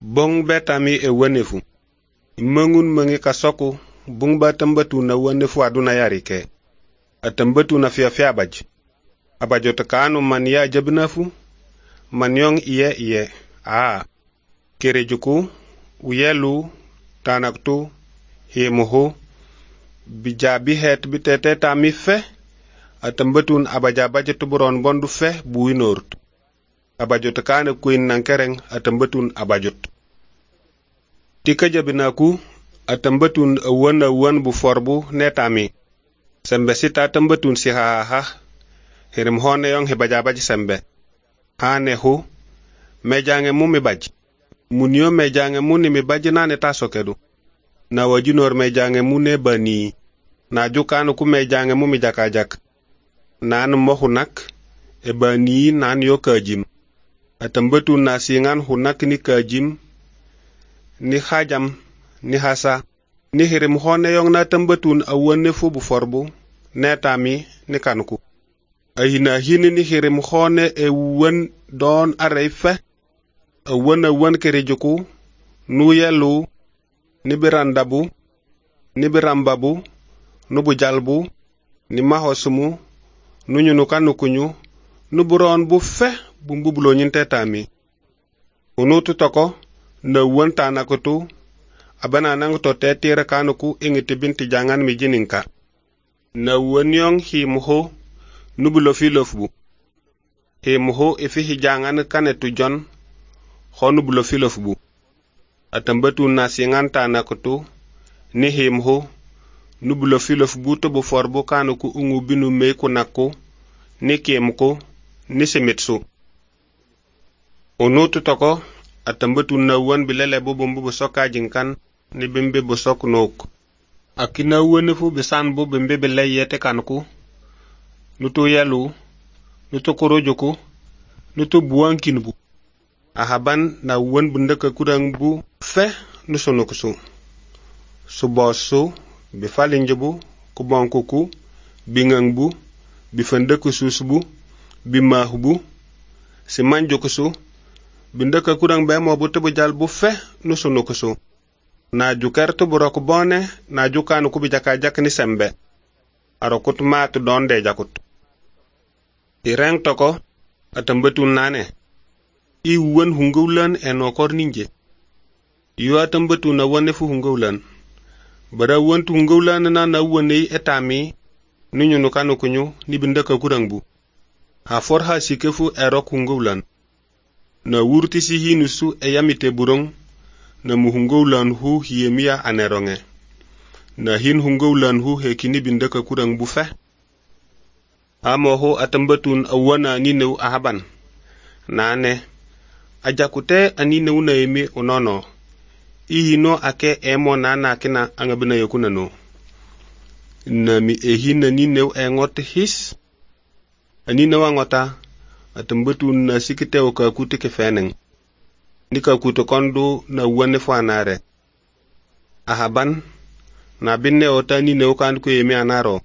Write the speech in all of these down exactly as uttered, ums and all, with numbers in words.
Bong betami e wenefu. Mangun mangi kasoku bung batambatu na wenefu aduna yarike. Atambatu na fia fia abaj. Abajo takanu man ya jabnafu. Manyong iye iye. Ah. Kerejuku. Uyelu. Tanaktu. Himuhu. Bijabi het bitete tami fe. Atambatun abaja baje tuburon bondu fe buinort. Abajo takanu kuin nankereng atambatun abajot. Tika jabinaku atambatun awan awan bu forbu netami. Sembe sita atambatun si ha ha. Hirim hone yong hibaja baje sembe. Hane hu. Mejange mu mi baje. Munyo mejange mu ni mi baje nane taso kedu. Na wajinor mejange mu ne bani. Na jukanu ku mejange mu mi jakajak. Nan mohunak. E bani nan yo kajim. Atambatun na singan hunak ni kajim. Ni hajam, ni hasa, ni hirim hone yong na tambatun awan nefu bu forbu, netami, ni kanuku. Ahina hini ni hirim hone e wan don areife, awan awan kerejuku, nuyelu, ni birandabu, ni birambabu, nubu jalbu, ni mahosumu, nunyunu kanukunyu, nuburon bu fe, bumbubulo nyintetami. Unutu toko, na wanta nakutu abana nang to tetira kanuku ingiti binti jangan mi jininka na wonyong himuho nubulo filofbu himuho ifi hijangan kanetu jon honubulo filofbu atambatu na singanta nakutu ni himuho nubulo filofbu to bu forbu kanuku ungu binu meku nakku ni kemko ni semitsu onutu toko atambatu na wan bilele bubu mbubu soka jinkan ni bimbe bu sok nok akina wonifu bisan bu bimbe bile yete kanku nuto yalu nuto korojoku nuto buwankin bu ahaban na wan bundaka kurang bu fe nusonokusu subosu bifalinjubu kubonkuku bingangbu bifandaku susbu bimahbu simanjokusu bindaka kurang be mo bu tebu jal bu fe nu sunu kusu na jukertu bu roku bone na jukanu ku bi jaka jak ni sembe arokut mat don de jakut ireng toko atambatu nane i won hungawlan enokor ninje yu atambatu na wone fu hungawlan bara wontu hungawlan na na wone etami ninyu nu kanu kunyu ni bindaka kurang bu ha for ha sikefu erok hungawlan na wurti si hinusu e yamite burong na muhungowlan hu hiyemia aneronge na hin hungowlan hu hekini bindaka kurang bufe amo ho atambatun awana nineu ahaban nane ajakute anineu na emi onono ihino ake emo nana kina angabina yokuna no na mi ehina nineu engot his anineu angota atambatu na sikite o ka kuti ke feneng nika kuto kondo na wane fanare ahaban na binne o tani ne o kan ko yemi anaro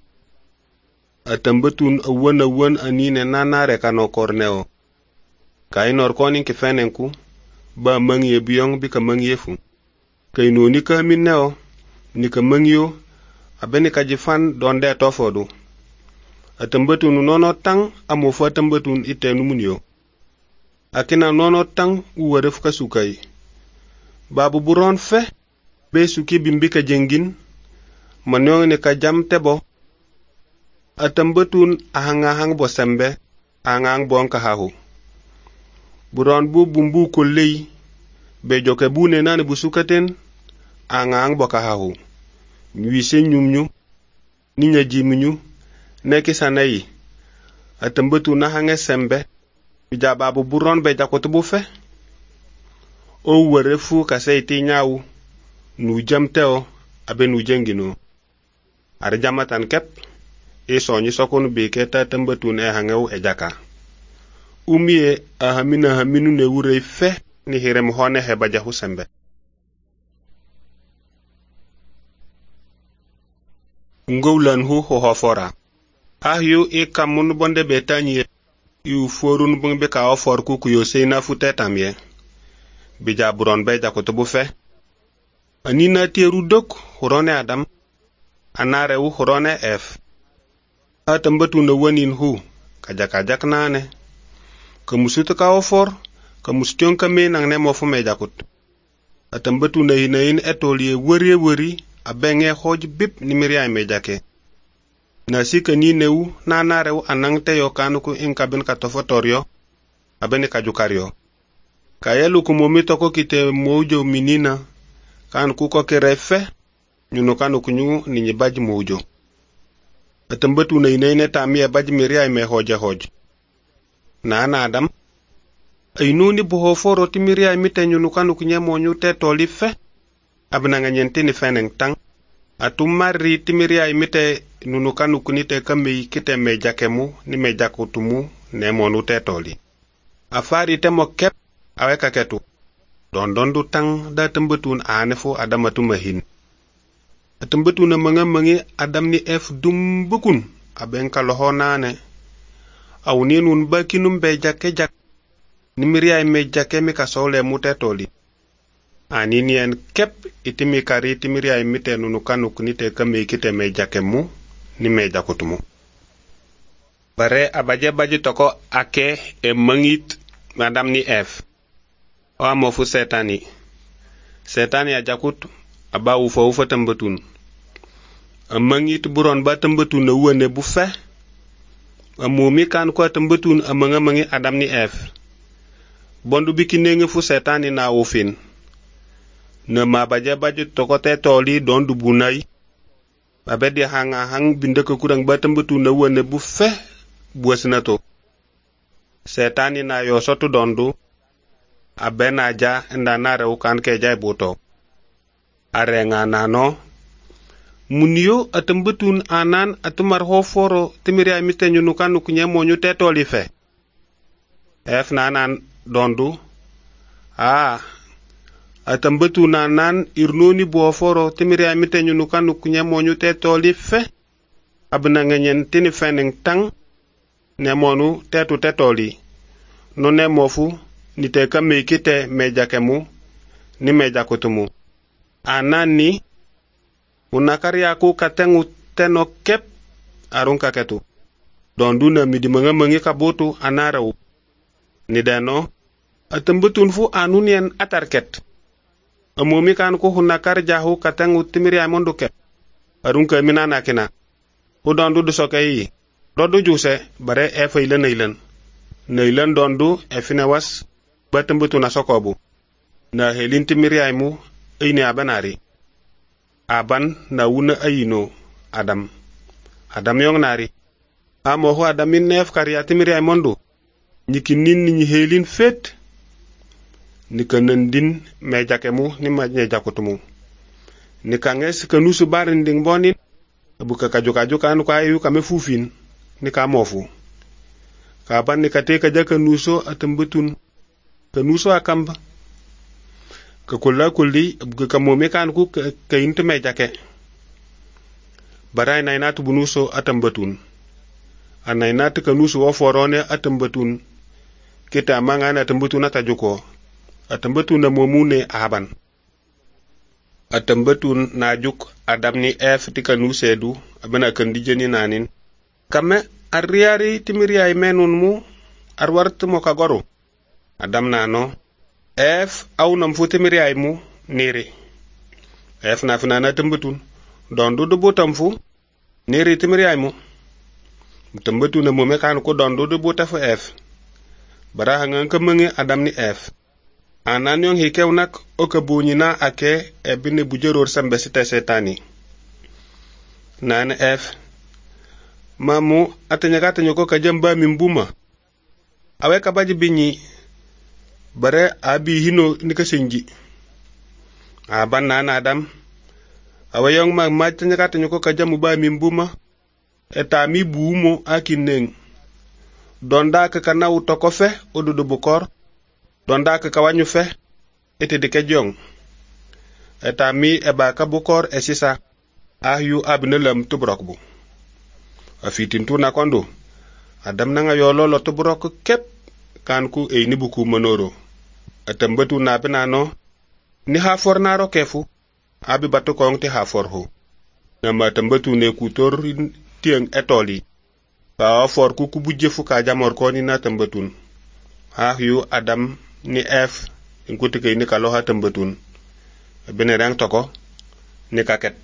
atambatu wana wan anine nanare kano korneo kay nor konin ke fenenku ba mangye biyong bi ka mangyefu kay no nika minneo nika mangyo abeni ka jifan donde tofodu atambatun nono tang amo fa tambatun itenu munyo akina nono tang uwaref ka sukai babu buron fe be suki bimbika jengin manyo ne ka jam tebo atambatun ahanga hang bo sembe angang bonka hahu buron bu bumbu ko lei be joke bune nane bu sukaten angang boka hahu wi se nyumnyu ninya jimunyu neki sanayi atambatu na hange sembe bijababu buron be jakotu bu fe o werefu kaseiti nyawu nu jamteo abe nu jengino ar jamatan kep e soñi sokonu be keta tambatu ne hangew e jaka umie ahamina haminu ne wure fe ni hirem hone he bajahu sembe ngowlan hu ho hofora ahyu e kamun bonde betanye yu forun bung be ka ofor ku ku yo seina futetamye bi jaburon be jakutu bu fe anina teru dok hurone adam anare wu hurone ef atambatu na wanin hu kajaka jaknane ka musutu ka ofor ka mustion ka me nang ne mo fu me jakut atambatu na hinain etolie wori wori abenge hoj bip ni miriay me jake na sika ni newu na narew anang te yo kanuku in kabin ka tofotorio abene kajukario kayelu ku momito ko kite mojo minina kan ku ko kerefe nyuno kanuku nyu ni nyibaji mojo atambatu na inene tamie baji miriay me hoja hoj na na adam ainuni buho foro ti miriay mite nyuno kanuku nyemo nyu te tolife abna nganyentini feneng tang atumari ti miriay mite nunu kanuku ni te kame kite me jakemu ni me jakutumu ne monu te toli afari te mo kep aweka ketu don don du tang da tembetun anefu adamatu mahin tembetun manga mangi adam ni ef dum bukun aben kaloho nane awni nun bakinum be jakke jak ni miriay me jakke mi kasole mu te toli ani nien kep itimi kari timiriay mite nunu kanuku ni te kame kite me jakemu ni me jakutumu bare abaje baji toko ake e mangit madam ni ef o amofu setani setani ajakut aba ufa ufa tambetun mangit buron ba tambetun na wone bu fe amumi kan ko tambetun amanga mangi adam ni ef bondu bikinenge fu setani na ufin na mabaje baji toko te toli don du bunay babedi hanga hang binde ko kurang batambetu na wone bu fe buasna to setani na yo sotu dondu abena ja ndana rew kan ke jay buto arenga nano munio atambetun anan atumar ho foro timiri amite nyunu kanu kunye monyu te toli fe ef nanan dondu ah atambatu nanan irnoni bo foro timiri amite nyunu kanu kunya monyu te toli fe abna ngenyen tini feneng tang ne monu tetu te toli no ne mofu ni te kame kite mejakemu ni mejakutumu anani unakari aku katengu teno kep arun kaketu dondu na midimanga mangi kabutu anaraw ni deno atambetun fu anunien atarket amomi kan ko hunakar jahu katangu timiri amondu ke arun ka minana kina udondu du sokay dodu juse bare e fayla neylan neylan dondu e finewas batambutu na sokobu na helin timiri aymu ayni abanari aban na wuna ayino adam adam yong nari amo ho adam min nef kariya timiri aymondu nyikinin ni helin fet ni kanandin me jakemu ni ma nye jakutumu ni kanges kanusu barin ding bonin buka kajuka kan ko ayu kame fufin ni ka mofu ka ban ni kate ka jaka nuso atambetun kanuso akamba ka kulla kulli buka kamomi kan ku kayinte me jake baray nay natu bunuso atambetun anay natu kanuso wo forone atambetun kita mangana atambetun atajuko atambetun na momune aban atambetun najuk adam ni ef tikanu sedu abana kan dijeni nanin kame arriari timiri ay menun mu arwart mo kagoro adam nano ef awnam fu timiri ay mu niri ef na fina na tambetun dondu du botam fu niri timiri ay mu tambetun na momme kan ko dondu du botafu ef bara hangan kamangi adam ni ef anan yong hikew nak okabunina ake ebine bujeror sambe sita setani nan ef mamu atanyaka tanyoko kajamba mimbuma awe kabaji binyi bare abi hino nika senji aban nan adam awe yong ma matanyaka tanyoko kajamu ba mimbuma etami buumo akineng donda ka kana utokofe odudu bukor donda ka kawanyu fe ete de kejong etami eba ka bukor esisa ahyu abnelam tubrokbu afitin tuna kondo adam nanga yolo lo tubrok kep kanku e ni buku monoro atambatu na binano ni ha fornaro kefu abi batu kong ti ha forhu na ma tambatu ne kutor tieng etoli ka for ku ku bujjefu ka jamor ko ni na tambatun ha yu Adam ni F inkuti ke ni kalo ha tambatun bene rang toko ni kaket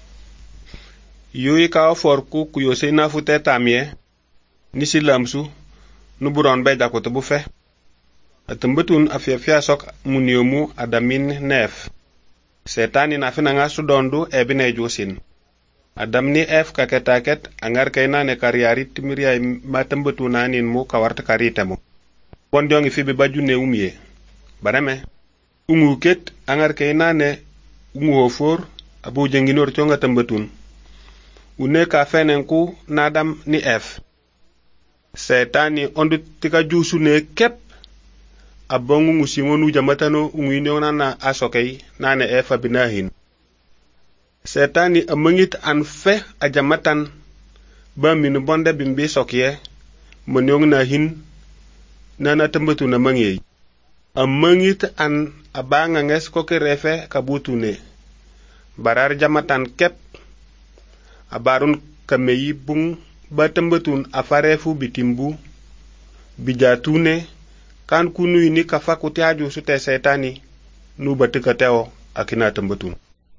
yu ka for ku ku yo seyna fu tetamie ni silamsu nu buron be jakoto bu fe atambatun afia fia sok muniomu Adamin nef setani na fina nga sudondu e bine josin Adam ni F kaketaket angar kaina ne kariari timiria matambatu nanin mu kawarta karitamo bon jongi fibi bajune umye barame ungu ket angar kaina ne ungu hofor abu jenginor chonga tambatun une ka fenenku nadam ni F setani ondu tika jusu ne kep abongu musingonu jamatano ungu inyona na asokei nane F abinahin setani amangit an fe ajamatan ba min bonde bimbi sokye monyong na hin nana tambatu na mangi amangit an abanga nges ko kerefe kabutune barar jamatan kep abarun kameyi bung ba tambatun afarefu bitimbu bijatune kan kunu ini kafakuti aju sute setani nu batikateo akina tambatun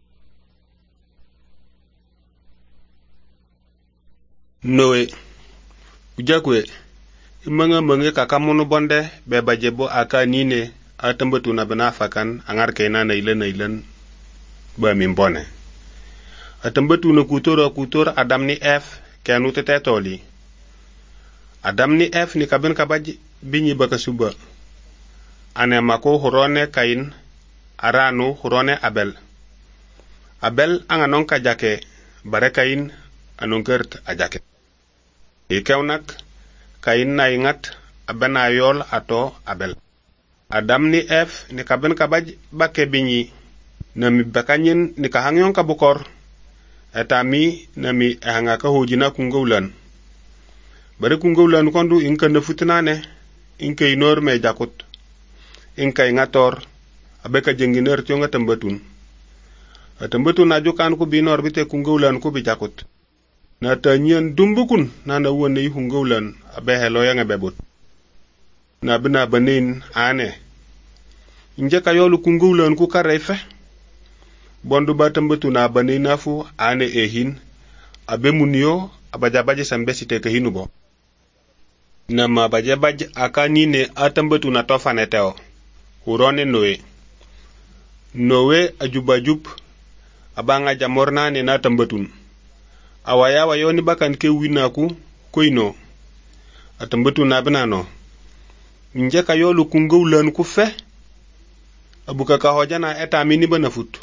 Noe ujakwe imanga mange kakamono bonde be bajebo aka nine atambatu na benafakan angar kaina na ilen na ilen ba mimbone atambatu na kutora kutor Adam ni F kanu tetetoli Adam ni F ni kaben kabaj binyi baka suba ane mako hurone Kain aranu hurone Abel Abel anga non kajake bare Kain anongert ajake ikewnak Kain na ingat abena yol ato Abel Adam ni F ni kaben kabaj bake binyi na mi bakanyin ni kahangyon kabukor etami na mi hanga ka hojina kungoulan bare kungoulan kondu inka nefutinane inka inor me jakut inka ingator abeka jenginer tionga tambatun tambatun ajukan ku binor bite kungoulan ku bijakut na tanyen dumbukun na na wone yi hungoulan abehe loya nga bebut na bina banin ane inje kayolu kungoulan ku karefe bondu batambatu na banina fu ane ehin abe munio abajabaje sambesite ke hinubo na mabajabaj akanine atambatu na tofane teo urone Noe Noe ajubajub abanga jamorna ne na tambatun awaya wayoni bakan ke winaku koino atambatu na binano nje kayolu kungoulan ku fe abuka ka hojana eta mini banafut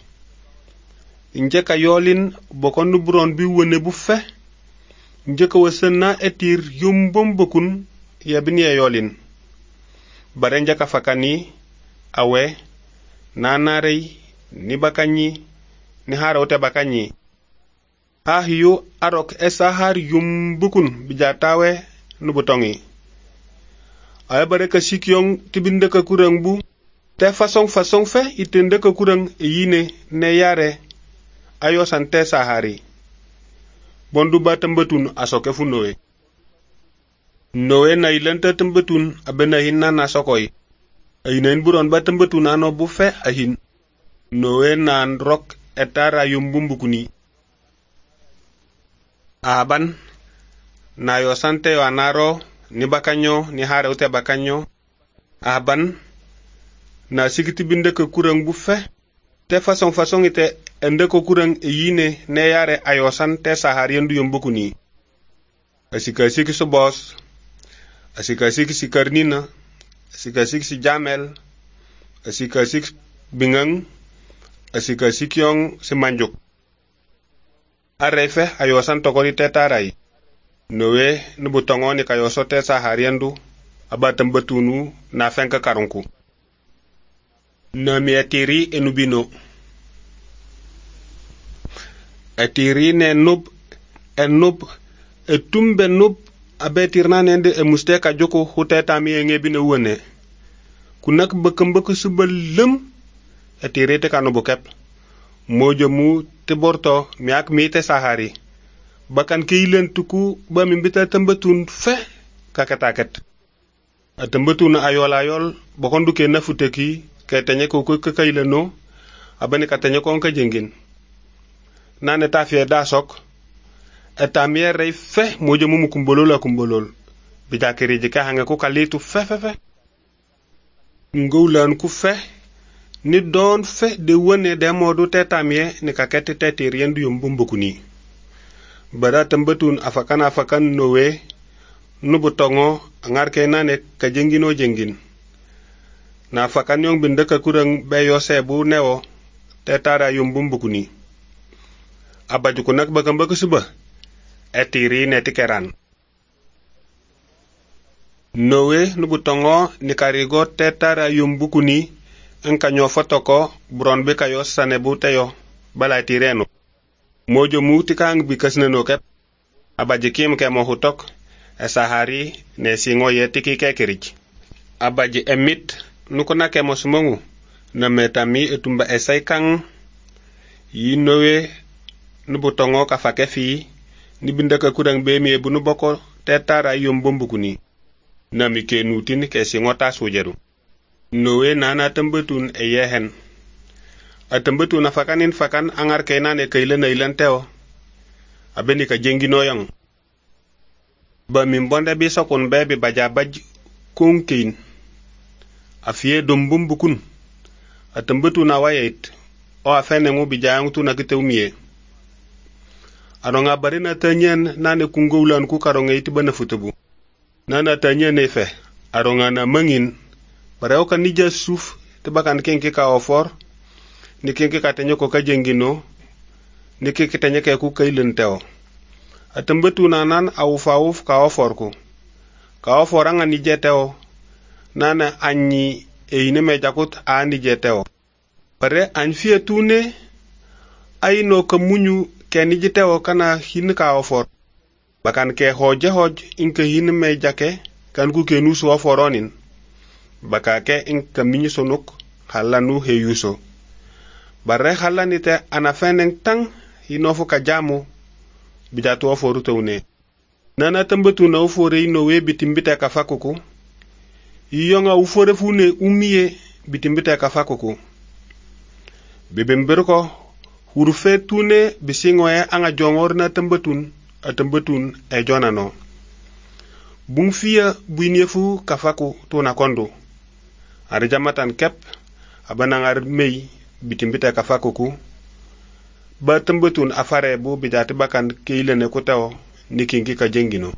nje kayolin bokonu buron bi wone bu fe nje ka wasanna etir yumbom bokun yabni yolin bare nje ka fakani awe nanarei ni bakanyi ni harote bakanyi ahiyo arok esahar yumbukun bijatawe nubutongi ay bare ka sikyong tibinde ka kurang bu te façon façon fe itende ka kurang yine ne yare ayo sante sahari bondu batambatun asoke fu Noe Noe na ilanta tambatun abena hinna na sokoy ayinen buron batambatun ano bu fe ahin Noe nan rok etara yumbumbukuni aban na yo sante yo anaro ni bakanyo ni hare ute bakanyo aban na sigiti binde ka kurang bu fe te façon façon ite ende ko kurang yine ne yare ayosan te sahar yendu yombukuni asika siki so boss asika siki si karnina asika siki si jamel asika siki bingang asika siki yong si manjuk arefe ayosan tokoni te tarai Noe nubutongoni kayoso te sahar yendu abatam batunu na fenka karunku na mi atiri enubino atiri ne nub enub etumbe nub abetirna nende e musteka joko huteta mi ngebine wone ku nak bëkk mbëkk suba lëm eti rete kanu bu kep mojo mu te borto mi ak mi te sahari bakan ki len tuku ba mi mbita tambatun fe kakataket tambatun ayol ayol bokondu ke nafute ki ke tanye ko ko kay leno abani ka tanye ko ka jengin nane ta fie da sok etamier rey fe mojo mu kumbolol akumbolol bijakeri jika hanga ko kalitu fe fe fe ngoulan ku fe ni don fe de wone de modu tetamie ni kakete tete riendu yombumbuku ni bara tambatun afakan afakan nowe nubu tongo ngar ke nane ka jengino jengin na afakan yong bindaka kurang beyo sebu newo tetara yombumbuku ni abaju kunak bakamba kusuba etiri netikeran nowe nubu tongo ni karigo tetara yombumbuku ni enka nyo fotoko bron be kayo sanebu teyo bala tireno mojo muti kang bikasne no kep abaje kim ke mo hutok esahari ne singo yetiki kekerich abaje emit nuko na ke mo sumongu na metami etumba esai kang yinowe nubu tongo ka fakefi ni bindaka kurang be mi bunu boko tetara yombombuku na mi ke nutin ke singo ta sujeru nowe nana tambetun e yehen atambetun afakanin fakan angar kainane kailen ilan teo abeni ka jengino yang ba min bonda bi sokon bebe bajabaj konkin afie dombumbukun atambetun awayet o afene ngo bijang tu na kitewmie anonga barina tanyen nane kungoulan ku karonga itibana futubu nana tanyen efe aronga na mangin bareo kan nija suf tebakan kenke ka ofor ni kenke ka tanyo ko ka jengino ni kenke tanyo ke ku kailen teo atambetu nanan au fauf ka ofor ku ka ofor anga ni jeteo nana anyi e ine me jakut ani jeteo pare an fie tune ay no ka munyu ke ni jeteo kana hin ka ofor bakan ke hoje hoj inka hin me jake kan ku ke nusu oforonin baka ke in kaminyi sonok halanu he yuso bare halanite anafeneng tang hinofu ka jamu bijatu oforu tawne nana tambatu na ofore ino we bitimbite ka fakuku yiyonga ufore fune umiye bitimbite ka fakuku bibemberko hurufe tune bisingoe anga jongor na tambatun atambatun e jonano bungfia buinefu kafaku tuna kondo ari jamatan kep abanangar mei bitimbite kafakuku ba tambetun afare bu bijati bakan keilene ko taw nikingi ka jengino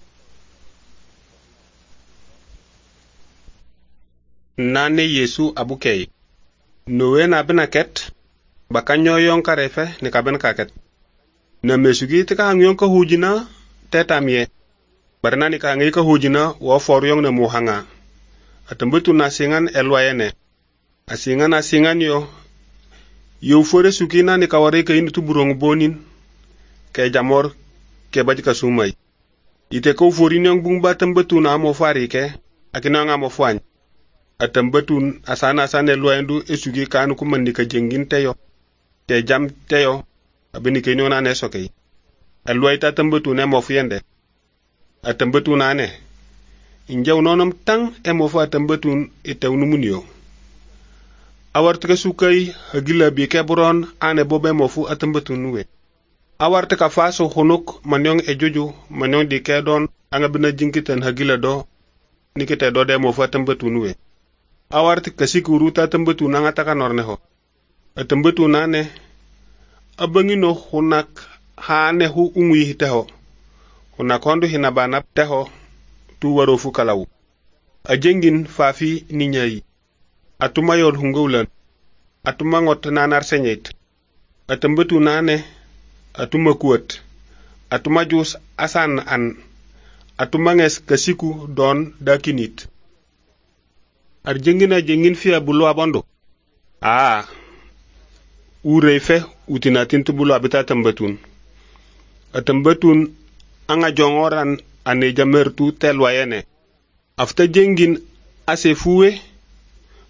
nane yesu abukei nowe na binaket bakanyo yonkare fe ni kaben kaket na mesugi tika hangyon ka hujina tetamye barnani ka ngi ka hujina wo for yong na muhanga atambetu na singan elwayene asingan asingan yo yo fore sukina ni kaware ka inu tuburong bonin ke jamor ke bajika sumai ite ko forin yang bung batambetu na mo farike akina nga mo fwan atambetu asana asane elwayendu esugi kanu kumandi ka jengin teyo te jam teyo abini ke nyona ne sokay elwayta tambetu ne mo fiende atambetu na ne injaw nonom tang e mo fa tambetun itewnu munyo awarte ka sukay hagila bi kebron ane bobe mo fu atambetun we awarte ka faso honok manyong e jojo manyong di kedon anga bina jinkitan hagila do nikite do de mo fa tambetun we awarte ka sikuru ta tambetun anga taka norneho atambetun ane abangino hunak haane hu ungwi teho hunak hondu hinabana teho tu waro fu kalaw ajengin fafi ni nyai atuma yol hungoulan atuma ngot nanar senyet atambetu nane atuma kuot atuma jus asan an atuma nges kasiku don dakinit arjengin ajengin fi abulu abondo ah ure fe utinatin tubulu abita tambetun atambetun anga jongoran ane jamertu telwayene afta jengin ase fuwe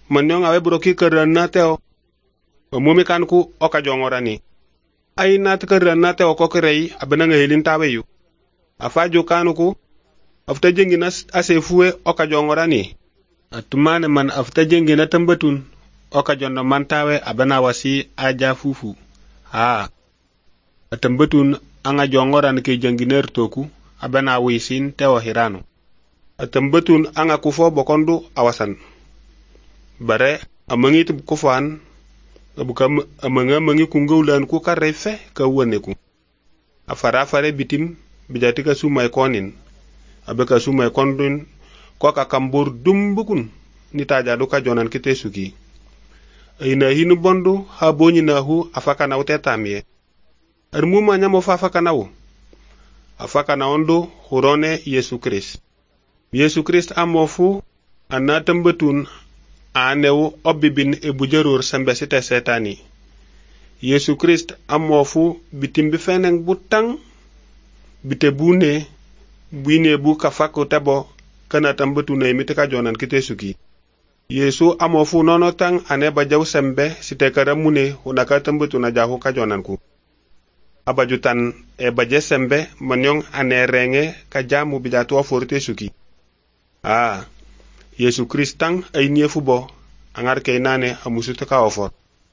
manyong awe broki kerana teo mumi kan ku oka jongorani ay nat kerana teo ko krei abena ngelin taweyu afajo kanuku afta jengina asefuwe oka jongorani atumane man afta jengina tambatun oka jonna mantawe abena wasi aja fufu ha atambatun anga jongoran ke jenginer toku abena wisin teo hirano atambatun anga kufo bokondu awasan bare amangit kufan abukam amanga mangi kungaulan ku karefe ka woneku afara fare bitim bijatika sumay konin abeka sumay kondun ko ka kambur dumbukun ni tajadu ka jonan kitesuki ina hinu bondu ha boni nahu afaka na utetamie armuma nyamo fa afaka nawo afaka na ondo hurone Yesu Christ Yesu Christ amofu anatambatun anewu obibin e bujarur sambesite setani Yesu Christ amofu bitimbi feneng butang bite bune buine bu kafako tabo kana tambatuna imitika jonan kitesuki Yesu amofu nono tang ane bajaw sembe site karamune hunaka tambatuna jahu ka jonanku abajutan e baje sembe manyong ane renge ka jamu bijatu forte suki ah Yesu Kristang ay niefu bo angar kay nane amusuta ka ofor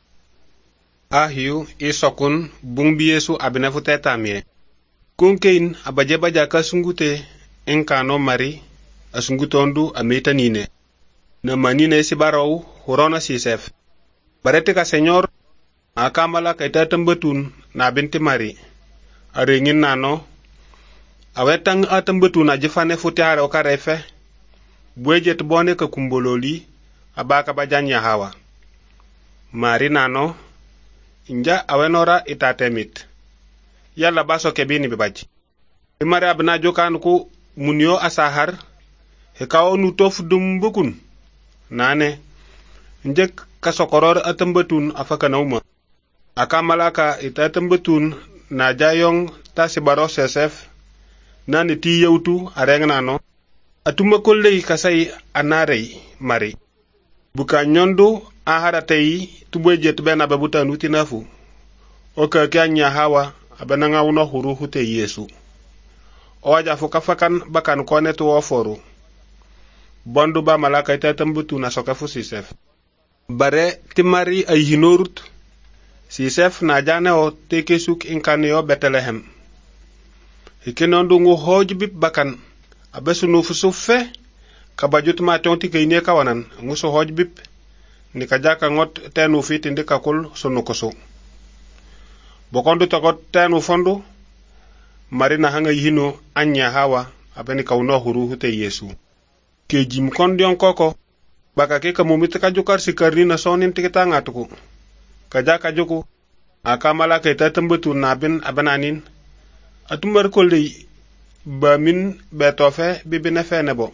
ahiu isokun bungbi Yesu abinefu tetamie kunkein abaje baja ka sungute enkano mari asungutondu ametanine na manine sibaraw hurona sisef barete ka senyor akamala kay tatambatun na binti mari arengin nano awetang atambatun ajifane futiare okarefe buejet bone ka kumbololi abaka bajanya hawa mari nano inja awenora itatemit yalla baso kebini bibaji imare abna jokan ku munyo asahar he kawo nu tof dumbukun nane njek ka sokoror atambatun afaka nauma akamalaka itatambatun na jayong tasibaro sesef nani ti yewtu arengnano atuma kollei kasai anarei mari buka nyondu aharatei tubejet bena babuta nutinafu oka kyanya hawa abananga uno huru hute Yesu oja fukafakan bakan konetu oforu bondu ba malaka itatambutu na sokafu sisef bare timari ay hinorut sisef na jane o tekesuk inkanyo Bethlehem hikinondu ngu hojbib bakan abesunu fusufe kabajut ma tonti kayne kawanan nguso hojbib ni kajaka ngot tenu fiti ndika kul sunu koso bokondu takot tenu fondu marina hanga yino anya hawa abeni kauno huru hute Yesu kejim kondion koko baka ke kamumit kajukar sikarina sonin tikita ngatuku kajaka juku akamala ke tatambutu nabin abananin atumar kolei bamin betofe bibine fenebo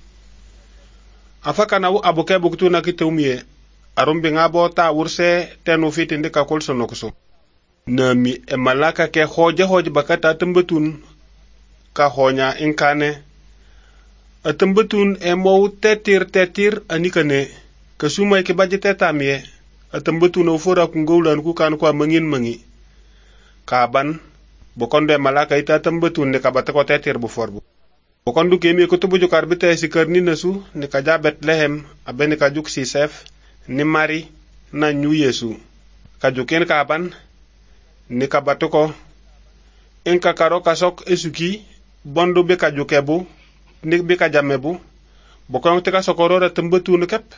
afaka nawu abuke buktu na kitumie arumbi ngabo ta wurse tenu fiti ndika kul sonokuso nami e malaka ke hoje hoje bakata tambutun ka honya inkane atambutun e mow tetir tetir anikane kasumay ke bajete tamie atambutun o fora ku ngowlan ku kan ko mangin mangi kaban bokonde malaka ita tambutun ne kabata ko tetir bu forbu bokondu kemi ko tubu jukar bite sikarni nasu ne kaja Bethlehem abeni kajuk sisef ni mari na nyu Yesu kajuken kaban ni kabatuko inka karo kasok esuki bondu be kajukebu ni be kajamebu bokon te ka sokorora tambatu no kep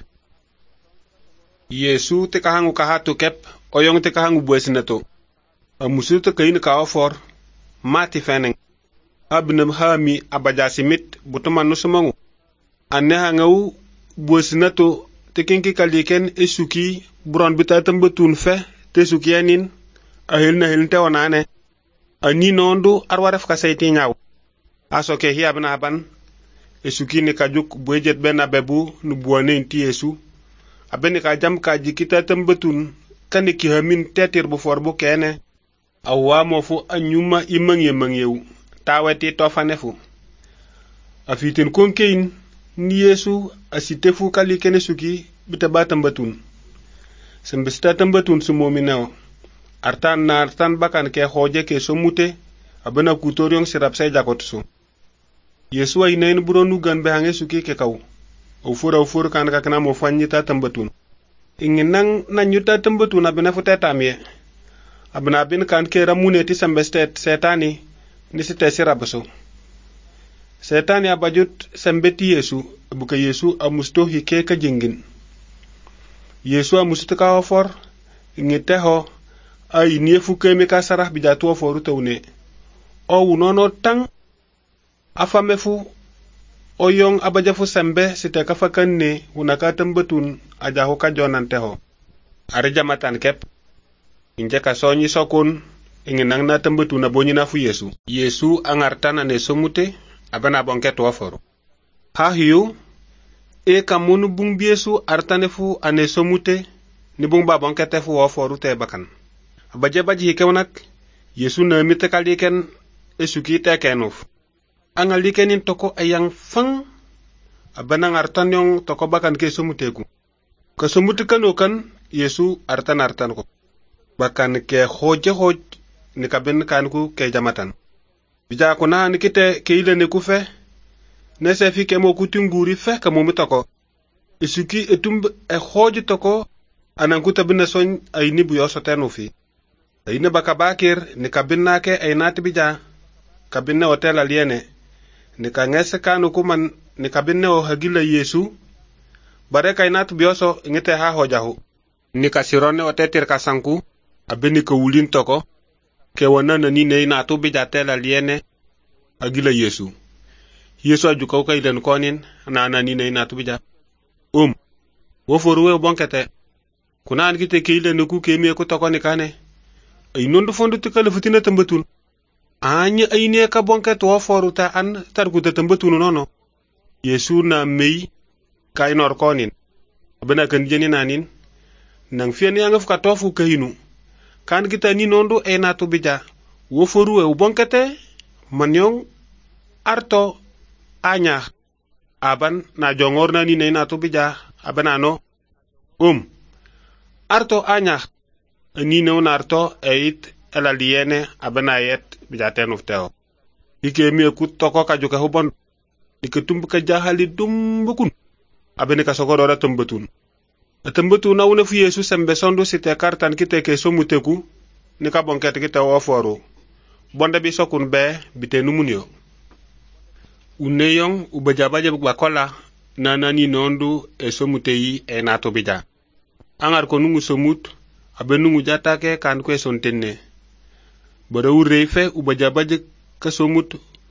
Yesu te ka hangu ka hatu kep oyong te ka hangu buesinato amusu te kayin ka ofor mati feneng abnam hami abajasimit butuman nusumangu anne hangu buesinato te kinki kaliken esuki buron bita tambatun fe te sukiyanin ahil na hilnte onane ani nondu arwaref ka sayti nyaaw asoke hiabna aban esuki ni kajuk buejet bena bebu nu buwane inti Yesu abeni ka jam ka jikita tambatun kaniki hamin tetir bu forbu kene awwa mofu anyuma imangye mangyew taweti tofanefu afitin konkein ni Yesu asitefu kali kene suki bita ba tambatun sembe sta tambatun sumomi neo artan na artan bakan ke hoje ke somute abana kutoriong sirap sai jakotsu Yesu ay nayin buronu gan be hange suki ke kaw o fura o fura kan ka kana mo fanyi ta tambatun ingin nang nanyuta tambatun abena futa tamye abna bin kan ke ramune ti sembe stet setani ni site sirabaso setani abajut sembeti Yesu buka Yesu amusto hike ka jingin Yesu amusto ka ofor ngiteho ay niefu kemi ka sarah bijatu oforu tawne o wunono tang afamefu oyong abajafu sembe site ka fakanne hunaka tambatun ajahu ka jonanteho are jamatan kep inje ka sonyi sokun inginang na tambatun abonyi na fu Yesu Yesu angartana ne somute abana bonket oforu ha hiu e kamunu bung Yesu artanefu ane somute ni bung ba bonkete fu oforu te bakan abaje baji hikewonak Yesu na mite kaliken esuki tekenuf angal dikenin toko ayang fang abana ngartan yung toko bakan ke somuteku ka somute kanokan Yesu artan artan ko bakan ke hoje hoj ni kabin kanku ke jamatan bija ko na ni kite ke ile ne kufe ne se fi ke mo kutunguri fe ka mo mitoko isuki etum e hoje toko anan kutabina son ay ni buyo sotenu fi ay ne baka bakir ni kabinna ke ay nati bija kabinne hotel aliene ni ka ngese kanu kuman ni kabinne o hagila Yesu bare kay nat bioso ngete ha hojahu ni ka sirone o tetir ka sanku abeni ko wulin toko ke wonana ni ne na to bija tel aliene agila Yesu Yesu ajuka ko ilen konin na na ni ne na to bija um wo foruwe bonkete kuna an kite ke ilen ku ke mi ko toko ni kane ay nondu fondu tikale futina tambatun anya ayne ka bonke to foruta an tarkuta tambatun nono Yesu na mei kay nor konin bena kan jeni nanin nang fiani anga fuka tofu kahinu kan kita ni nondo e na to bija wo foru e bonkete manyong arto anya aban na jongor na ni na to bija abana no um arto anya ni no narto eit elaliene abana yet bija tenuf teo ike mi ku toko ka joka hobon iketum ka jahali dumbukun abene ka sokoro ra tumbatun atambutu na una fu Yesu sembe sondo site kartan kite ke somuteku ni ka bonket kite oforu bonda bi sokun be bite numunyo uneyong ubajabaje bakola nanani nondu e somuteyi e nato bija angar ko nungu somut abenungu jatake kan ko sontenne bada ureife ubajabaje ka somut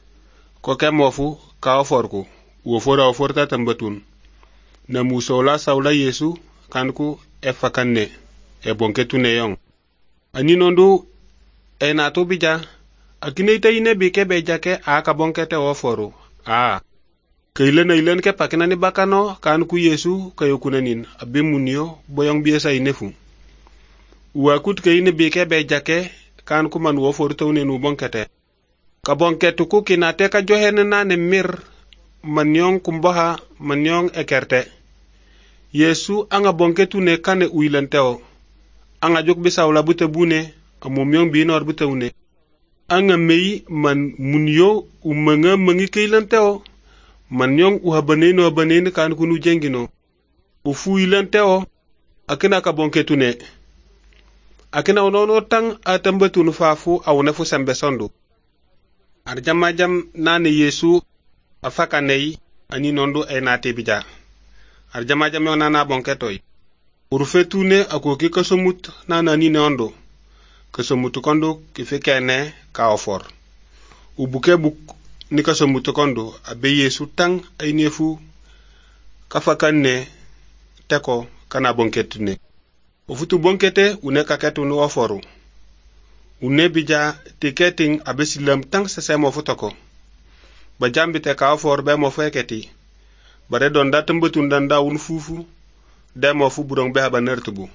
ko kemofu ka oforku wo fora oforta tambatun na musola sawla Yesu kanku e fakanne e bonketune yong ani nondu e nato bija akine tayine bi ke be jake aka bonkete oforu a kayle na ilen ke pakina ni bakano kanku Yesu kayokunanin abemunio boyong biesa inefu wakut kayine bi ke be jake kanku man oforu tawne nu bonkete ka bonketu ku kinate ka johene nane mir manyong kumbaha manyong ekerte Yesu anga bonketu ne kane uilanteo anga jok bisawla buta bune amomyong binor buta une anga mei man munyo umanga mangi keilanteo manyong uhabaneno abanene kan kunu jengino ufu ilanteo akina ka bonketu ne akina onono tang atambatu nufafu awne fu sembe sondu arjamajam nane Yesu afaka nei ani nondu e nate bija arjamajam yo nana bonketoy urfetune akoki kasomut nana ni nondo kasomut kondo kifekene ka ofor ubuke buk ni kasomut kondo abe Yesu tang ay nefu kafakanne teko kana bonketune ufutu bonkete une kaketu no oforu une bija tiketing abe silam tang sesemo futako ba jambite ka ofor be mo feketi bare don datambetun danda un fufu demo fu burong be ba nertubu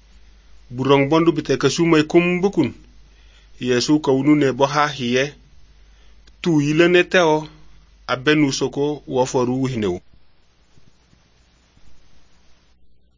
burong bondu bite ka sumay kumbukun Yesu ka unune bo ha hiye tu yilene teo abenu soko wo foru hinew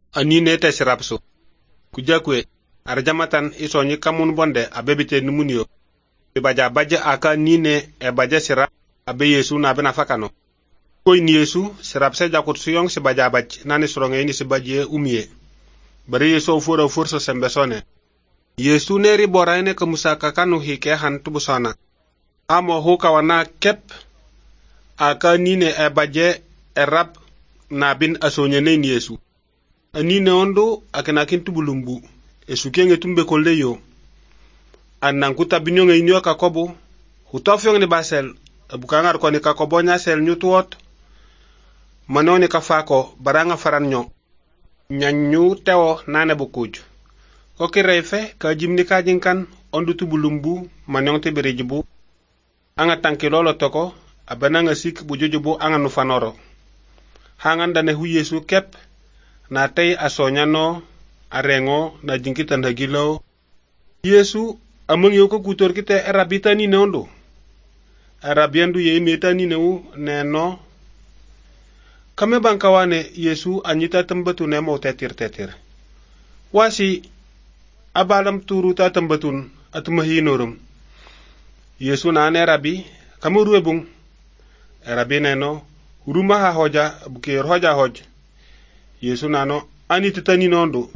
anine te sirapsu kujakwe arjamatan isonyi kamun bonde abebite numunio baja baja aka nine e baja sirap abe Yesu na bena fakano koy ni Yesu sirap se jakut suyong si baja baj nani suronge ni si baje umie bari Yesu fura furso sembesone Yesu neri boraine ke musaka kanu hike han tubusona amo huka wana kep aka nine e baje e rap na bin asonye ne ni Yesu anine ondo akena kintubulumbu esukenge tumbe kolleyo annan kuta binyonge inyo kakobo hutofyong ni basel bukangar ko ni kakobo nya sel nyutuot manoni kafako baranga faranyo nyanyu tewo nane bukuj ko kirefe ka jimni ka jinkan ondu tubulumbu manong te berejibu anga tanki lolo toko abananga sik bujujubu anga nufanoro hanganda ne hu Yesu kep na tay asonyano arengo na jinkitan hagilo Yesu amang yoko kutor kite erabita ni nondo arabiandu ye meta ni neu neno kame bankawane Yesu anyita tambatu nemo tetir tetir wasi abalam turu ta tambatun atmahinorum Yesu na ne rabi kamu ruebung rabi neno uruma ha hoja bukir hoja hoj Yesu nano ani titani nondo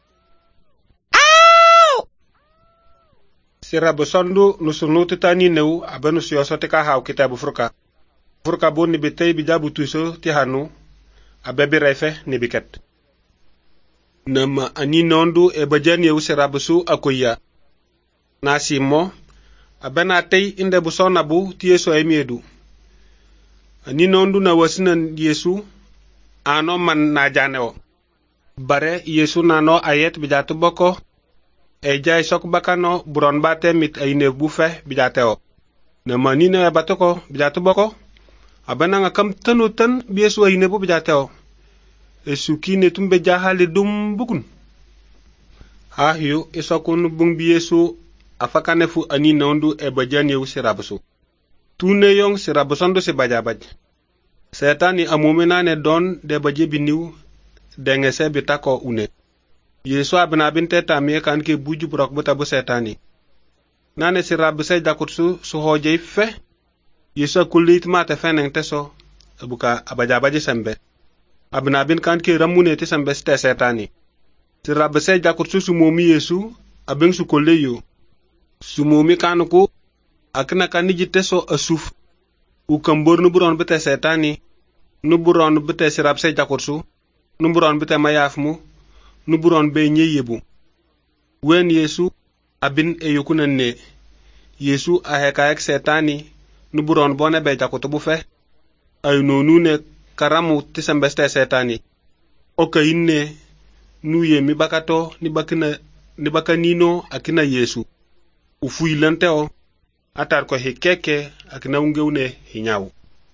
sirabo sondu nusunu titani neu abanu siyosote ka haw kitabu furka furka bon ni bitay bi jabu tuso ti hanu abebi refe ni biket nama ani nondu e bajan yew sirabo su akoya nasimo abana tay inde bu sonabu ti Yesu ay medu ani nondu na wasinan Yesu ano man na janeo bare Yesu nano ayet bijatu boko e jay sok bakano buron bate mit ay ne bufe bijateo na manina batoko bijatu boko abana nga kam tanu tan bi Yesu ay ne bu bijateo e suki ne tumbe jahale dum bukun ha yu isokun bung bi Yesu afakane fu ani nondu e bajan yew sirabusu tune yong sirabusondo se bajabaj setani amumina ne don de baje biniw denge se bitako une Yesu abna binte tamie kan ke buju brok buta bu setani nane sirab se jakutsu su hoje fe Yesu kulit mate feneng teso abuka abaja baje sembe abna bin kan ke ramune te sembe ste setani sirab se jakutsu su momi Yesu abeng su kolleyo su momi kanuko akna kaniji teso asuf u kambor nu buron bete setani nu buron bete sirab se jakutsu nu buron bete mayafmu nu buron be nyeyebu wen Yesu abin e yokunan ne Yesu aheka ek setani nu buron bone be jakutu bu fe ay nonu ne karamu tisambeste setani o kayinne nu yemi bakato ni bakina ni bakanino akina Yesu u fuilanteo atar ko hikeke akina ungewne hinyaw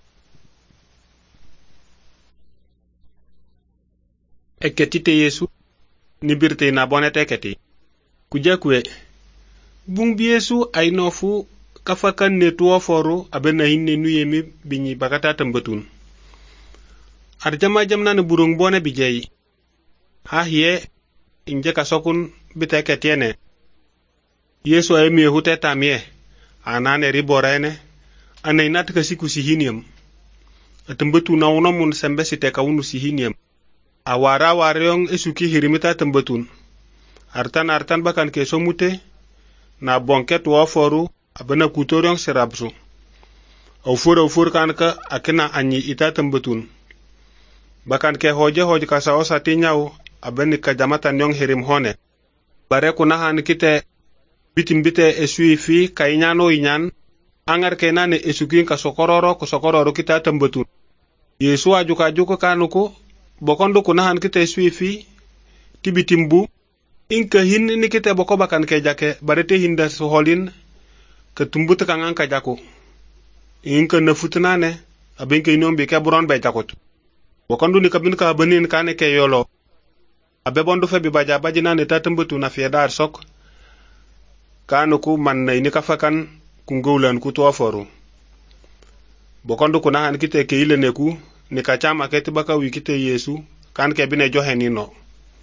eketite Yesu ni birte na bonete keti kujakwe bung bi Yesu ay nofu kafakan ne tuwo foru abena hinne nuyemi binyi bakata tambatun arjama jamna ne burung bone bijay ha hiye inje ka sokun biteke tiene Yesu ay mi hute tamie anane riborene anay nat ka siku sihinium atambatu na wono mun sembe site ka wonu sihinium awara waryong esuki hirimita tambatun artan artan bakan ke somute na bonket wo foru abana kutorong sirabsu au fura fur kan ka akina anyi ita tambatun bakan ke hoje hoje ka sa osa tinyaw abani ka jamata nyong hirim hone bare kuna han kite bitim bite esui fi kainyano inyan angar ke nane esukin ka sokororo ko sokororo kita tambatun Yesu ajuka ajuka kanuko bokondo kuna han kite esui fi tibitimbu inka hin ni kite boko bakan ke jake barete hinda so holin ka tumbuta kangan ka jako inka nafutnane abenke inombe ke buron be jakot bokondo ni kabin ka banin kane ke yolo abe bondo fe bi baja bajina ne tatambatu na fiedar sok kanuku man nay ni kafakan ku ngowlan ku to foru bokondo kuna han kite ke ile neku ni ka chama ke tibaka wi kite Yesu kan ke bine johe ni no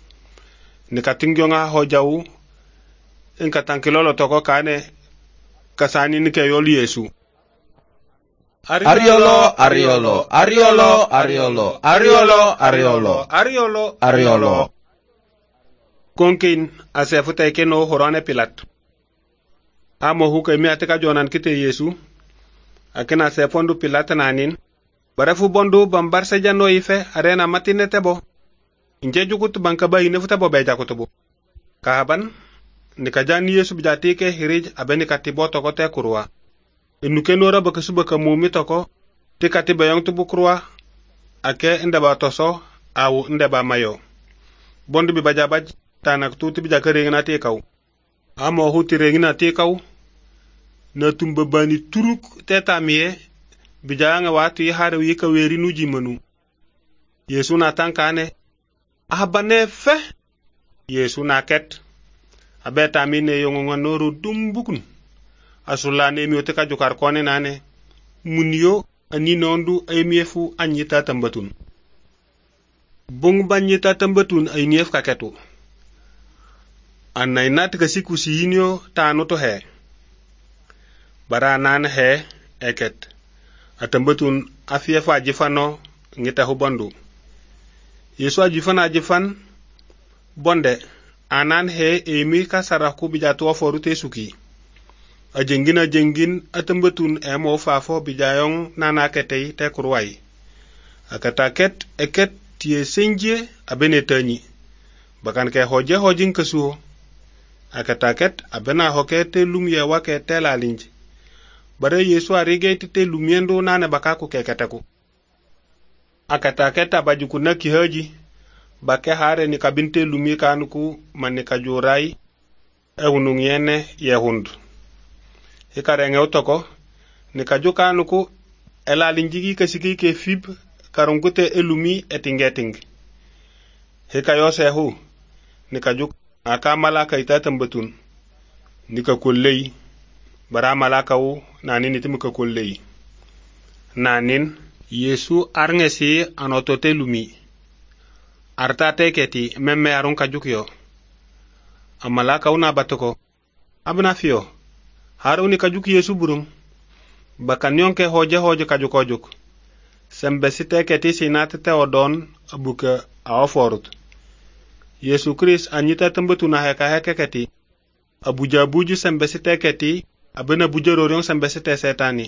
ni katingjonga hojawu in katankilolo toko kane kasani ni ke yol Yesu. Ariolo, Ariolo, Ariolo, Ariolo, Ariolo, Ariolo, Ariolo, Ariolo. Konkin asefu teke no horane Pilat. Amo huke mi atika jonan kite Yesu. Akina sefondu Pilat nanin. Barefu bondu bambar sejano ife arena matine tebo. Inje jukut bankaba inefu tebo beja kutubu. Kahaban nikajani Yesu bijatike hirij abeni katibo tokote kurwa. Inuke nora bakasuba kamumi toko tikati bayang tubu kurwa ake ndaba toso au ndaba mayo. Bondu bi bajabaj tanak tuti bijakare ngina tekaw. Amo huti rengina tekaw na tumbabani turuk tetamiye bijanga watu yihare yika weri nuji manu. Yesu na tankane ahabane fe Yesu na ket abeta mine yongonga noru dumbukun asulane mi oteka jukar kone nane munyo ani nondu ay miefu anyita tambatun bung banyita tambatun ay nief kaketu anay nat ka siku sinyo tanu to he bara nan he eket atambatun afiefa ajifano ngita hubandu Yesu ajifana ajifan bonde anan he emi kasaraku bijatu aforu tesuki ajengina jengin atambatun emo fafo bijayong nanaketei te kurwai akataket eket tie senje abenetani bakan ke hoje hojin kasuo akataket abena hokete lumye wake telalinj bare Yesu arige tite lumiendo nane bakaku keketaku akataket abajukuna kihaji bake hare ni kabinte lumi kanuku manika jurai eunung yene yehund hikarenge utoko ni kajuka nuku elalinjigi kasiki ke fib karungute elumi etingeting hikayose hu ni kajuk aka malaka itatambatun nika kullei bara malaka wu nanin itimka kullei nanin Yesu arngesi anotote lumi arta teketi memme arun kajukyo amalaka una batoko abna fio haruni kajuk Yesu burung bakan yonke hoje hoje kajukojuk sembe teketi sinate teodon abuka aoforut Yesu Christ anyita tambetuna heka hekeketi abuja buju sembe teketi abena bujerorion sembe te setani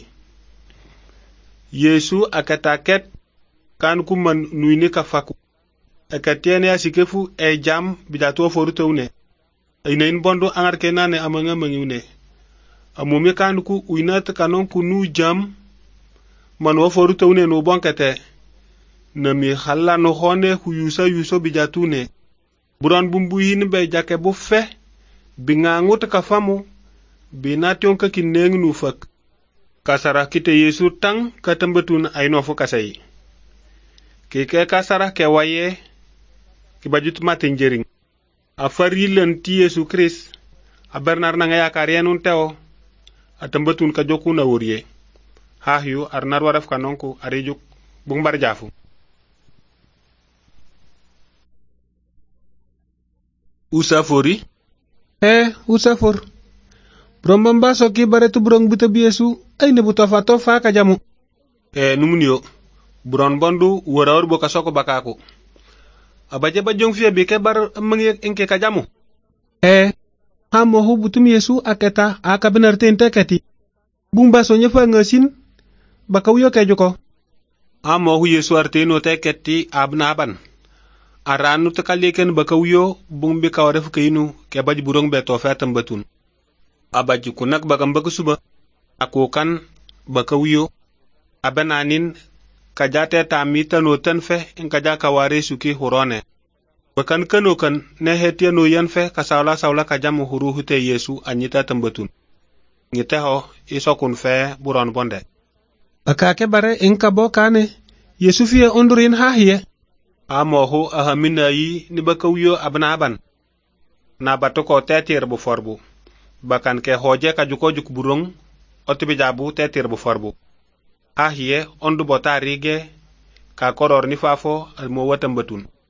Yesu akataket kan kuman nuini kafaku akatiene asikefu e jam bidatu forutone aynain bondo angar kenane amanga mangiune amumi kanku uinat kanon kunu jam man wo forutone no bonkete nami khalla no khone huyusa yuso bijatune buran bumbu yin be jake bu fe bingangut kafamu bination ka kineng nu fak kasara kite Yesu tang katambatun ayno fu kasay kike kasara ke waye ki bajut matin jering afari lenti Yesu Christ a Bernard nga yakar yenun teo atambatun ka joku na woriye ha yu arnar waraf kanonku arijuk bung bar jafu usafori eh usafor Brombamba soki baretu burong buta Yesu ay ne buta fato fa ka jamu eh numunyo buron bondu worawr boka soko bakaku abaje bajong fie bi ke bar mangi enke ka jamu eh amo hu butum Yesu aketa aka bener tente keti bumba so nyefa ngasin bakaw yo kejuko amo hu Yesu arteno teketi abnaban aranu takaleken bakaw yo bumbi ka waref keinu ke baj burong beto fatam batun abaji kunak bagam bagusuba akokan bakawiyo abenanin kajate tamita no tanfe in kaja kaware suki hurone bakan kanokan ne hetiya no yanfe kasawla sawla kajamu huruhute Yesu anyita tambatun ngiteho isokun fe buron bonde akake bare in kabo kane Yesu fiye ondurin hahiye amohu ahamina yi ni bakawiyo abnaban na batoko tetir bu forbu bakan ke hoje ka juko juk burong otibi jabu tetir bu forbu ahiye ondu bota rige ka koror ni fafo al mo watam batun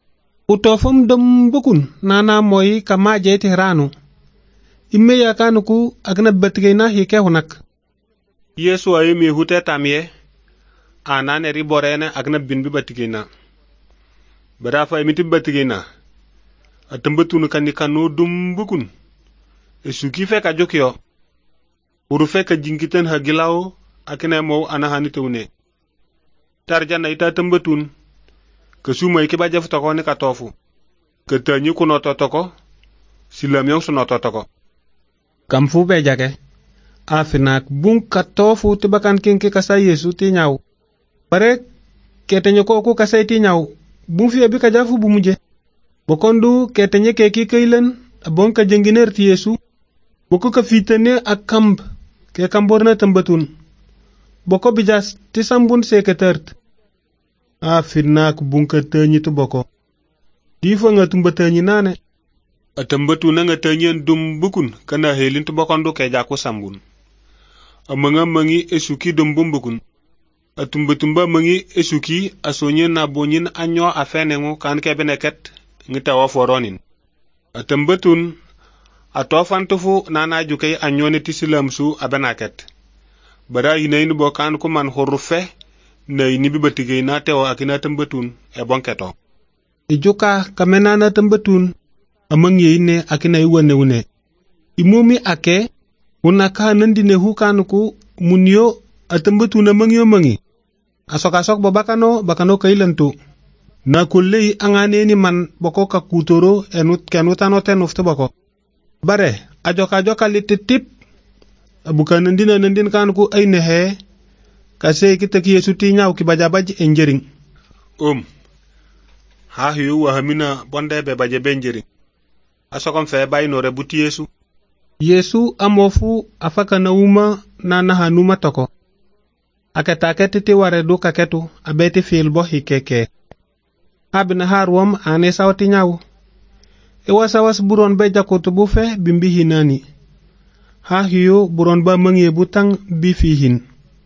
utofum dum bukun nana moy kama jeti ranu imme yakanuku agna betgeena hike hunak Yesu ay mi hute tamye anane riborene agna binbi betgeena bada fa imiti betgeena atambetunu kanikano dum bukun esuki feka jokyo uru feka jinkiten hagilaw akina mo anahani tewne tarjana ita tambetun kesuma ikiba jef toko ni katofu ketanyi kuno totoko silam yang suno totoko kamfu be jage afinak bun katofu tibakan kinki kasa Yesu ti nyaw pare ketenye ko ku kasa ti nyaw bun fi bi ka jafu bu muje bokondu ketenye ke ki kailen bon ka jenginer ti Yesu boko ka fitene ak kamb ke kamborna tambetun boko bijas ti sambun sekretert afinak bunka tanyi to boko difo nga tumba tanyi nane atambatu na nga tanyen dum bukun kana helin to bokondo ke jako sambun amanga mangi esuki dum bumbukun atumbatumba mangi esuki asonye na bonyin anyo afenengu kan ke beneket ngita wa foronin atambatun atofantufu nana jukay anyone tisilamsu abenaket bara yinayin bokan ko man horufe nay ni bibatigay na tewa akina tambetun e bonketo ijuka kamena na tambetun amang yeyne akina iwane une imumi ake unaka nandine hukanuku munyo atambetun amang yo mangi asoka sok babakano bakano kailantu na kullei angane ni man boko ka kutoro enut kenutano tenufte boko bare ajoka joka lititip abuka nandina nandin kanuku ay nehe kase kitaki Yesu ti nyaw ki bajabaj enjering um ha hiyo wa hamina bonde be baje benjering asokom fe bayno re buti Yesu Yesu amofu afaka na uma na na hanuma toko akata ketiti ware du kaketu abeti fil bo hikeke abina harwam ane sawti nyaw e wasawas buron be jakotu bu fe bimbi hinani ha hiyo buron ba mangye butang bi fihin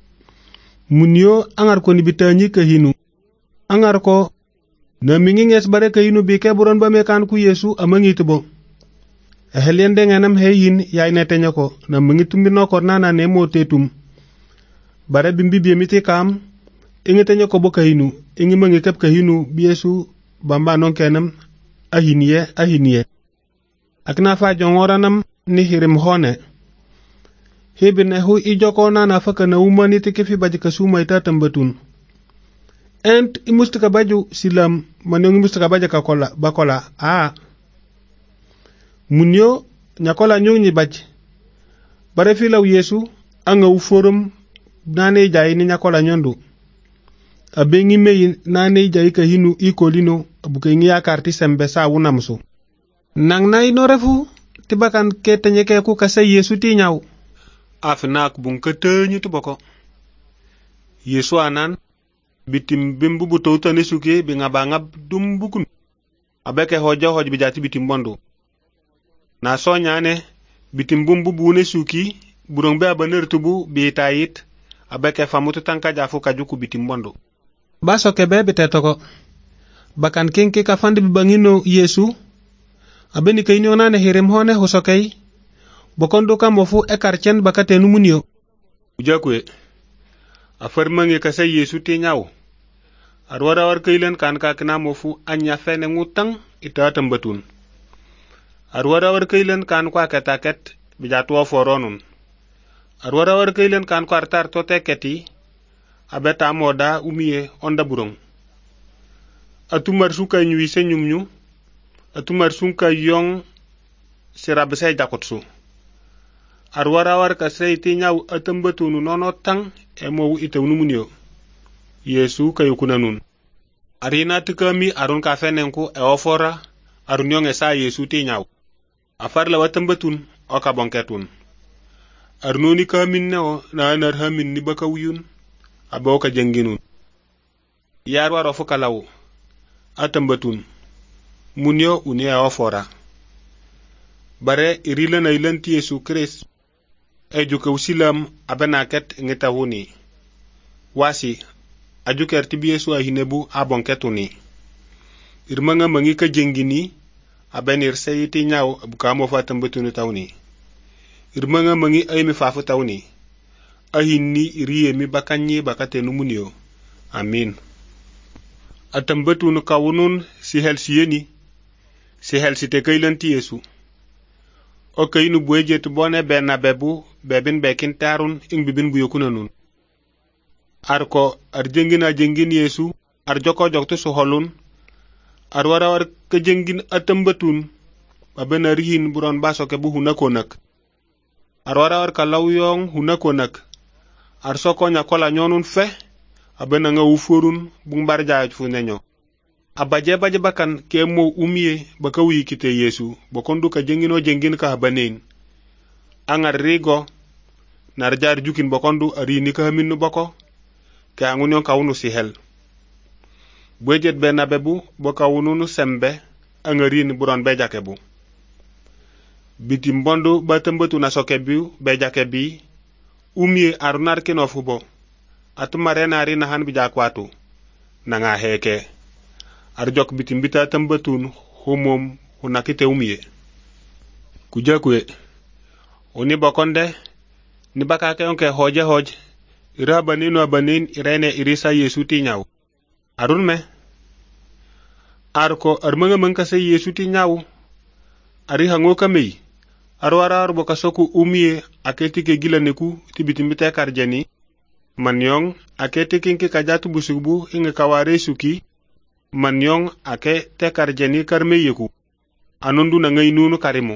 munyo angar ko ni bitanyi ka hinu angar ko na mingi nges bare ka hinu bi ke buron ba mekan ku Yesu amangi tibo ehelen de nganam heyin yaay netenya ko na mingi tumbino ko nana ne motetum bare bimbi bi miti kam ingi tenya ko bo ka hinu ingi mangi kep ka hinu bi Yesu bamba non kenam ahiniye ahiniye akna fa jongoranam ni hirim hone hebine hu ijoko nana faka na umaniti kifi bajika suma ita tambatun ent imustika baju silam manong imustika bajaka kola bakola a munyo nyakola nyungi baj bare filaw Yesu anga uforum nane jayi ni nyakola nyondu abengi meyi nane jayi ka hinu ikolino abuke ngi yakarti sembe sa wunamsu nang nay no refu tibakan ketenye ke ku kase Yesu ti nyaw afinak bunka tanyi to boko Yesu anan bitim bimbu buto tani suke bi ngaba ngab dum bukun abeke hojo hoj bijati bitim bondo na sonyane bitim bumbu bune suki burong be abaner tubu bi tayit abeke famutu tanka jafu kajuku bitim bondo baso kebe bitetoko bakan kinki ka fandi bibangino Yesu abeni kayno nane hirim hone hosokay bokondo ka mofu ekarchen bakate numunyo ujakwe afarmange kasa Yesu te nyaw arwara war kailen kan ka kina mofu anya fene ngutang ita tambatun arwara war kailen kan kwa ketaket bijatu foronun arwara war kailen kan kwa artar to teketi abeta moda umiye onda burong atumar suka nyui senyumnyu atumar sunka yong sirabse jakotsu arwara war ka seyti nyaw atambatunu nono tang emo itewnu munyo Yesu kayukunanun arina tikami arun ka fenenku e ofora arun yonge sa Yesu ti nyaw afarla watambatun o ka bonketun arnoni kamin neo na narhamin ni bakawiyun abo ka jenginun yar waro fukalaw atambatun munyo uni e ofora bare irila na ilanti Yesu Christ ejuke usilam abenaket ngitahuni wasi ajuker tibi Yesu ahinebu abonketuni irmanga mangi ka jengini abenir sayiti nyaw abuka mo fa tambetunu tawni irmanga mangi ay mi fafu tawni ahinni iriye mi bakanyi bakate numunio amin atambetunu kawunun si hel siyeni si hel site kaylanti yesu o kaynu boyjet bone benna bebu bebin bekin tarun ing bibin buyokunanun arko ar jengina jengin yesu ar joko jokto su holun ar wara war ka jengin atambetun babena rihin buron baso ke bu hunakonak ar wara war ka lawyong hunakonak ar soko nya kola nyonun fe abena nga uforun bung barjaaj fu nenyo abaje baje bakan ke mo umie baka wi kite yesu bokondu ka jengino jengin ka banen angar rigo nar jar jukin bokondu ari ni ka minnu boko ka angunyo kawunu si hel bojet bena bebu boka wununu sembe angarin buron bejake bu bitim bondu batambatu na sokebu bejake bi umie arunar kinofu bo atumare nari na han bijakwatu nanga heke arjok bitim bita tambatun humum hunakite umie kujakwe oni bokonde ni bakake onke hoje hoj irabanino abanin irene irisa yesu ti nyaw arun me arko armanga manka se yesu ti nyaw ari hango kamei arwara arbo kasoku umie aketi ke gilaneku tibitim bita karjani manyong akete kinki kajatu busubu inga kaware suki manyong ake te karjani karmeyeku anondu na ngai nunu karimu